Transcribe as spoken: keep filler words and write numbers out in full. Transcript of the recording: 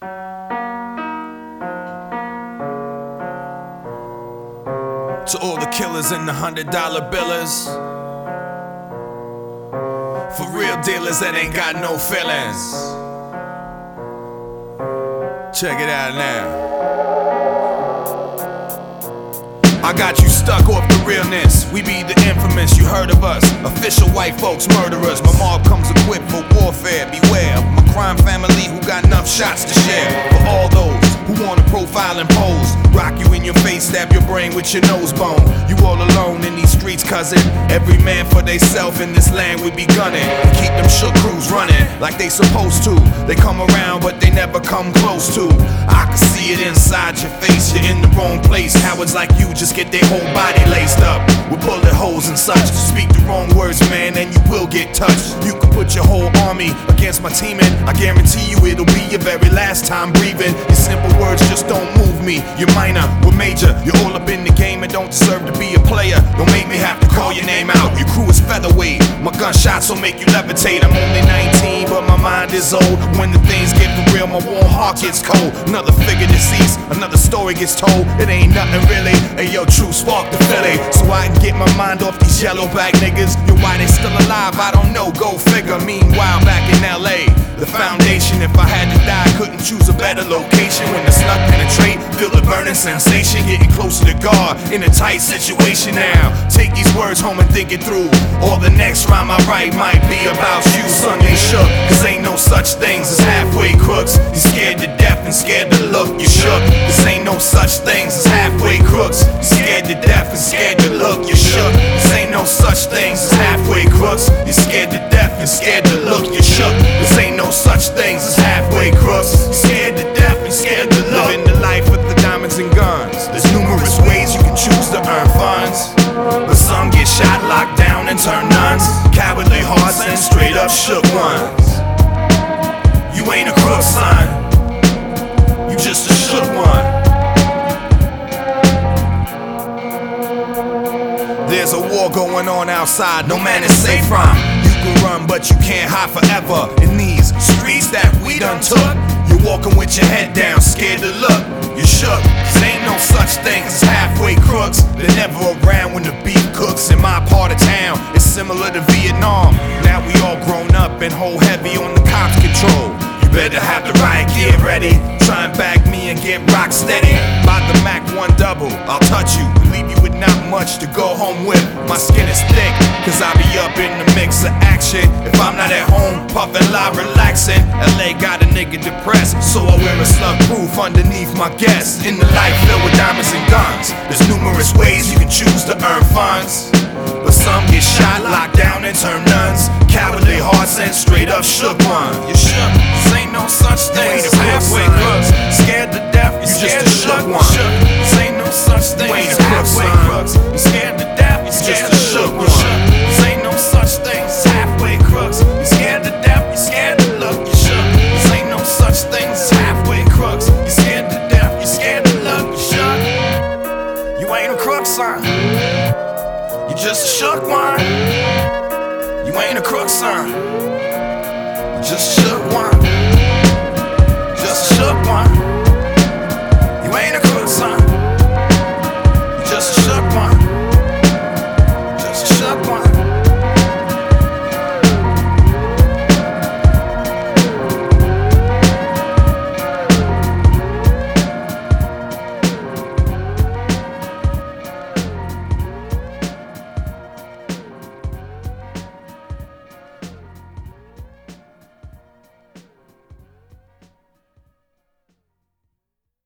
To all the killers and the hundred dollar billers, for real dealers that ain't got no feelings, check it out now. I got you stuck off the realness. We be the infamous, you heard of us. Official white folks murderers. My mob comes equipped for warfare. Beware of my crime family who got enough shots to share. For all those who wanna profile and pose, rock you in your face, stab your brain with your nose bone. You all alone in these streets, cousin. Every man for theyself in this land we be gunning. Keep them shook crews running like they supposed to. They come around but they never come close to. I can see it inside your face, you're in the wrong place. Cowards like you just get their whole body laced up with bullet holes and such. Speak the wrong words, man, and you will get touched. You can put your whole army against my team, and I guarantee you it'll be your very last time breathing. Your simple words just don't move me. You're minor, we're major. You're all up in the game and don't deserve to be a player. Don't make me have to call your name out. Your crew is featherweight. My gunshots will make you levitate. I'm only nineteen, but my mind is old. When the things get for real, my warm heart gets cold. Another figure deceased, another story gets told. It ain't nothing really. Hey yo, true spark the Philly, so I can get my mind off these yellow back niggas. Yo, why they still alive, I don't know, go figure. Meanwhile, back in L A, the foundation, if I had to die, couldn't choose a better location. When the slug penetrate, feel the burning sensation. Getting closer to God, in a tight situation now. Take these words home and think it through. Or the next rhyme I write might be about you. Son, they shook, cause ain't no such things as halfway crooks. You scared to death and scared to look, you shook. This ain't no such things as halfway crooks. You scared to death and scared to look, you shook. This ain't no such things as halfway crooks. You scared to death and scared to look, you shook. This ain't no such things as halfway crooks. You scared to death and scared to look. Living the life with the diamonds and guns. There's numerous ways you can choose to earn funds, but some get shot, locked down, and turn nuns. Cowardly hearts and straight up shook ones. You ain't a crook, son. You just a shook one. There's a war going on outside, no man is safe from. You can run, but you can't hide forever in these streets that we done took. You're walking with your head down, scared to look. You're shook, cause ain't no such thing as halfway crooks. They're never around when the beef cooks. In my part of town, it's similar to Vietnam. Now we all grown up and hold heavy on the cops' control. You better have the riot gear ready. Try and bag me and get rock steady. By the Mac one double, I'll touch you and leave you with not much to go home with. My skin is thick, cause I be up in the mix of action. If I'm not at home, puffin' live, relaxing. L A got a nigga depressed, so I wear a slug proof underneath my guest. In the life filled with diamonds and guns, there's numerous ways you can choose to earn funds, but some get shot, locked down, and turn nuns. Cowardly hearts and straight up shook one. You shook, this ain't no such thing as halfway crooks. Scared to death, you just a shook one. This ain't no such thing as halfway crooks. You scared to death, you just a shook one. This ain't no such thing as halfway crooks. You scared to death, you scared to look, you shook. This ain't no such thing as halfway crooks. You scared to death, you scared to look, you shook. You ain't a crook, son. You just a shook one. You ain't a crook, son.